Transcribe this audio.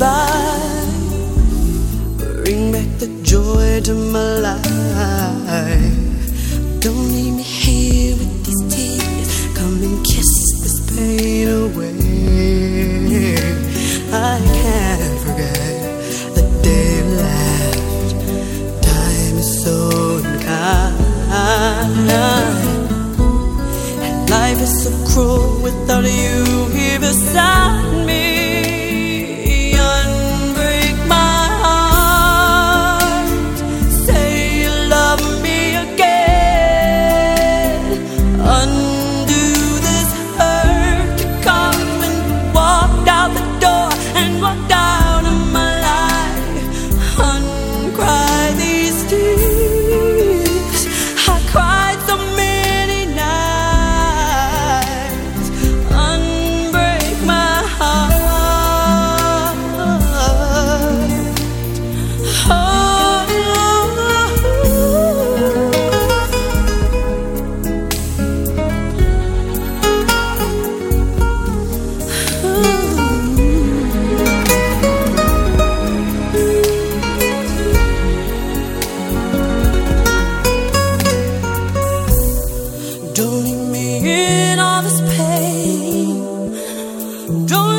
goodbye. Bring back the joy to my life. Don't leave me here with these tears. Come and kiss this pain away. I can't forget the day you left. Time is so unkind, and life is so cruel without you here beside me. Unbreak my heart. Say you love me again. Undo this hurt. Come and walk out the door and walk out of my life. Uncry these tears. I cried so many nights. Unbreak my heart. Oh. Don't leave me in all this pain. Don't